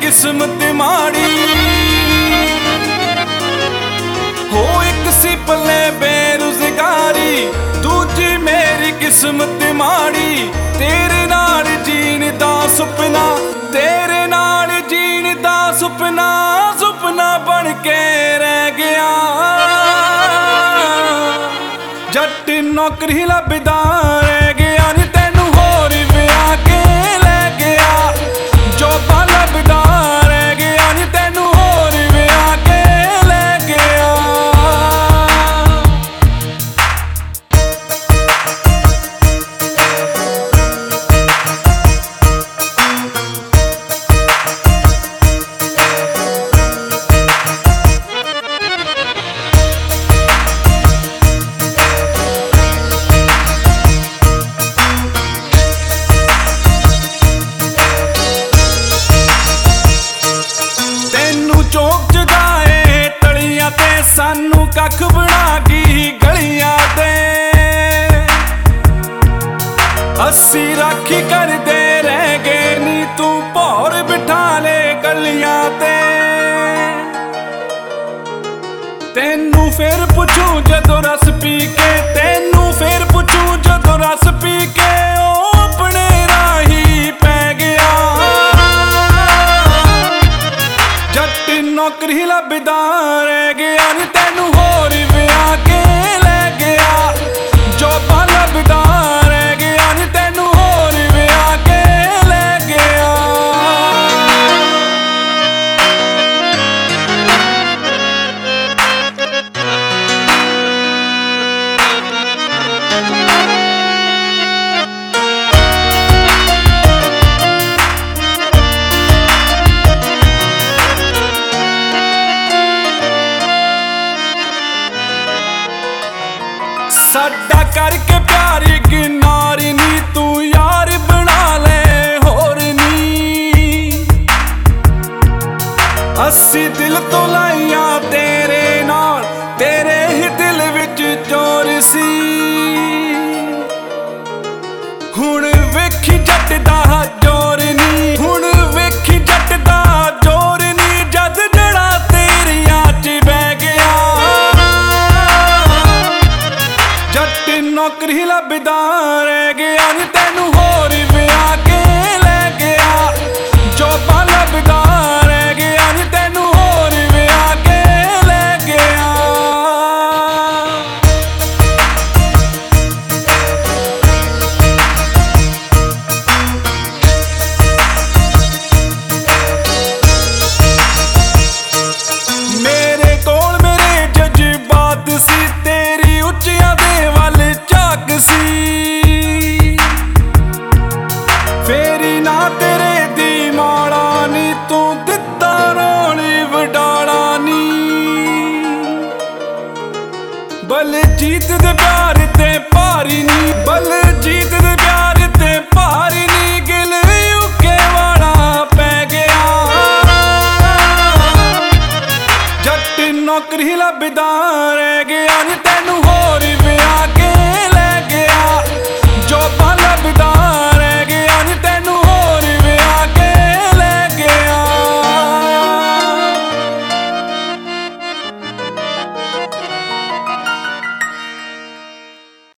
किस्मत माड़ी हो। एक सी पल्ले बेरोजगारी, दूजी मेरी किस्मत माड़ी। तेरे नाल जीण दा सुपना, तेरे नाल जीण दा सुपना, सुपना बन के रह गया। जट नौकरी लभदा रह गया नी, तैनू होर विआह के लै गया। जॉबां लभदा रह गया नी, तैनू होर विआह के लै गया। चौक जगाए तलियां ते सानू कख बना गई गलियां ते। अस्सी राखी करदे रह गए नी, तू भौर बिठा ले गलियां ते। तेनू फिर पुछूं जदों रस पी के, तेनू फिर पुछूं जदों रस पी के, ओ अपने राही पै गया। जट नौकरी लभदा रह गया नी, तैनू होर विआह के लै गया। जॉबां लभदा रह गया नी, तैनू होर विआह के लै गया। साडा करके